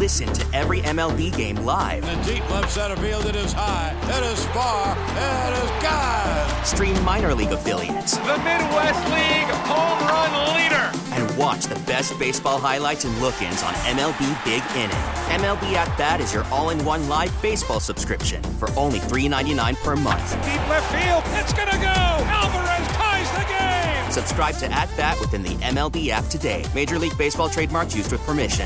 Listen to every MLB game live. In the deep left center field, it is high, it is far, it is gone. Stream minor league affiliates. The Midwest League home run leader. And watch the best baseball highlights and look-ins on MLB Big Inning. MLB At Bat is your all-in-one live baseball subscription for only $3.99 per month. Deep left field, it's gonna go. Alvarez ties the game. Subscribe to At Bat within the MLB app today. Major League Baseball trademarks used with permission.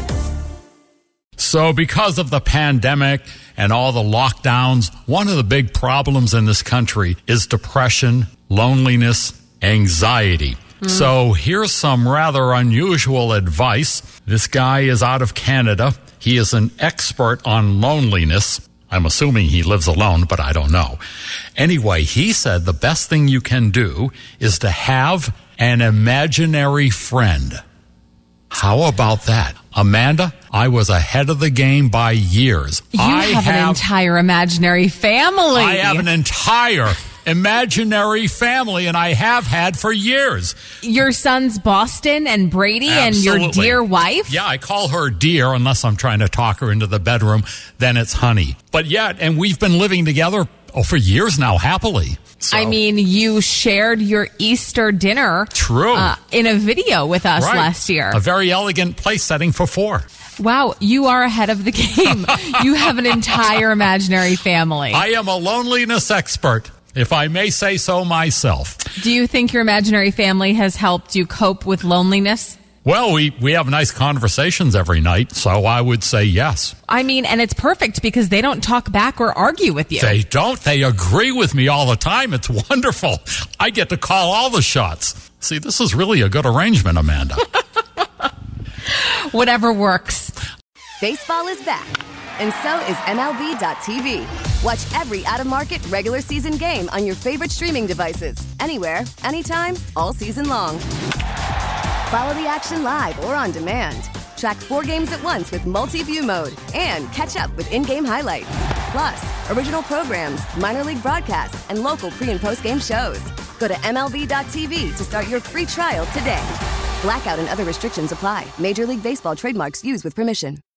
So because of the pandemic and all the lockdowns, one of the big problems in this country is depression, loneliness, anxiety. So here's some rather unusual advice. This guy is out of Canada. He is an expert on loneliness. I'm assuming he lives alone, but I don't know. Anyway, he said the best thing you can do is to have an imaginary friend. How about that? Amanda, I was ahead of the game by years. You have an entire imaginary family. I have an entire imaginary family, and I have had for years. Your sons Boston and Brady. Absolutely. And your dear wife? Yeah, I call her dear unless I'm trying to talk her into the bedroom. Then it's honey. But yet, and we've been living together for years now, happily. So. I mean, you shared your Easter dinner. True. In a video with us right. last year. A very elegant place setting for 4. Wow, you are ahead of the game. You have an entire imaginary family. I am a loneliness expert, if I may say so myself. Do you think your imaginary family has helped you cope with loneliness? Well, we have nice conversations every night, so I would say yes. I mean, and it's perfect because they don't talk back or argue with you. They don't. They agree with me all the time. It's wonderful. I get to call all the shots. See, this is really a good arrangement, Amanda. Whatever works. Baseball is back, and so is MLB.tv. Watch every out-of-market regular season game on your favorite streaming devices, anywhere, anytime, all season long. Follow the action live or on demand. Track 4 games at once with multi-view mode and catch up with in-game highlights. Plus, original programs, minor league broadcasts, and local pre- and post-game shows. Go to MLB.tv to start your free trial today. Blackout and other restrictions apply. Major League Baseball trademarks used with permission.